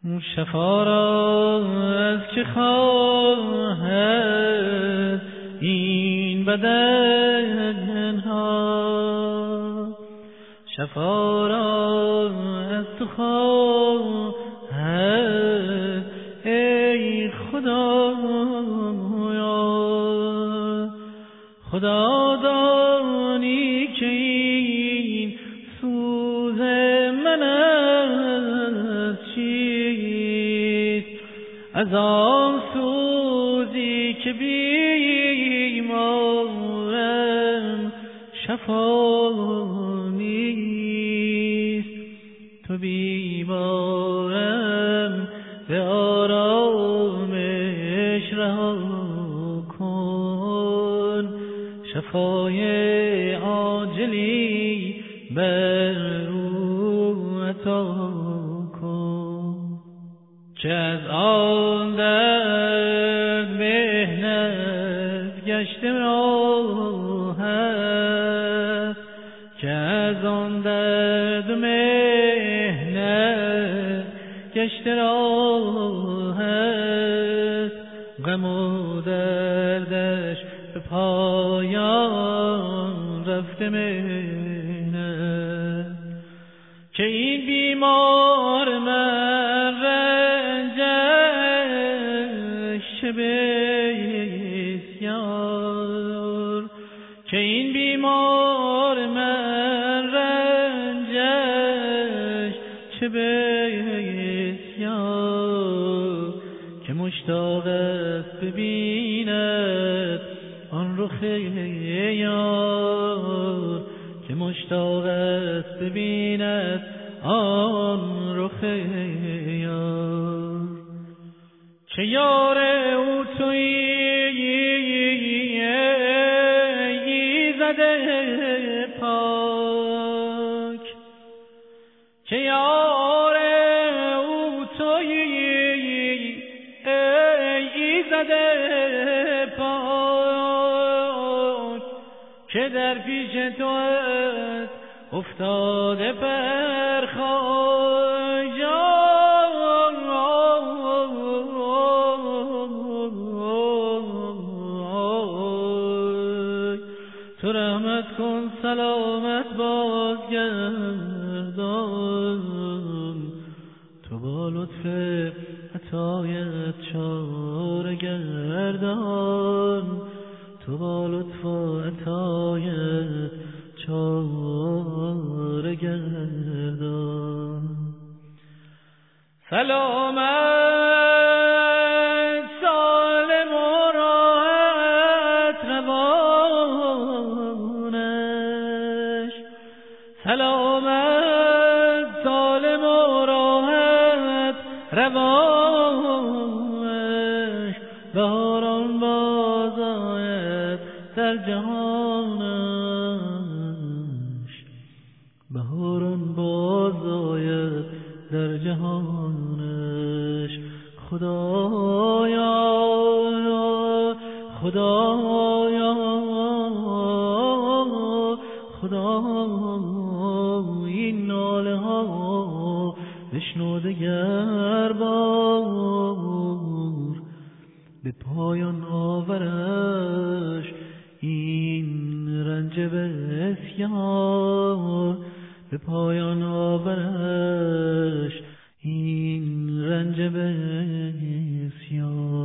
شفا را از که خواهد این بدن ها، شفا را از تو خواهد ای خدایا. خدا دانی که این سوز من از چیست، از آن سوزی که بیمارم شفا نیست. تو بیمارم به آرامش رها کن، شفای عاجلی بر او عطا کن. چه از آن درد مهنت گشته راحت، چه از آن درد مهنت گشته راحت، غم و دردش به پایان رفته مهنت. که این بیمار من رنجش چه بسیار، که این بیمار من رنجش چه بسیار، که مشتاق است ببیند آن رخ یار، که مشتاق است ببیند آن رخ یار. که یار او تویی ایزد پاک، که یار او تویی ایزد پاک، که در پیش تو است افتاده بر خاک. تو رحمت کن سلامت بازگردان، تو با لطف عطایت چاره گردان، تو با لطف عطایت چاره گردان. سلامت سالم و راحت روانش، سلامت سالم و راحت روانش، بهاران باز آید در جهانش، بهاران باز آید در جهانش. خدایا خدایا خدا این ناله ها بشنو دگر بار، به پایان آورش این رنج بسیار، به پایان آورش این رنج بسیار.